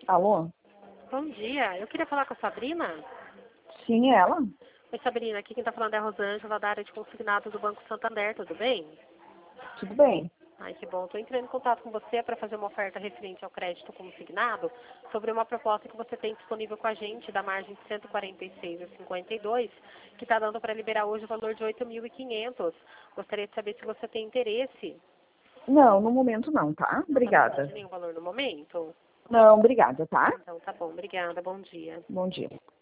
Alô? Bom dia, eu queria falar com a Sabrina. Sim, ela? Oi, Sabrina, aqui quem está falando é a Rosângela, da área de consignados do Banco Santander, tudo bem? Tudo bem. Ai, que bom. Estou entrando em contato com você para fazer uma oferta referente ao crédito consignado sobre uma proposta que você tem disponível com a gente da margem de 146,52, que está dando para liberar hoje o valor de 8.500. Gostaria de saber se você tem interesse. Não, no momento não, tá? Não está precisando Obrigada. de nenhum valor no momento? Não, obrigada, tá? Então tá bom, obrigada, bom dia. Bom dia.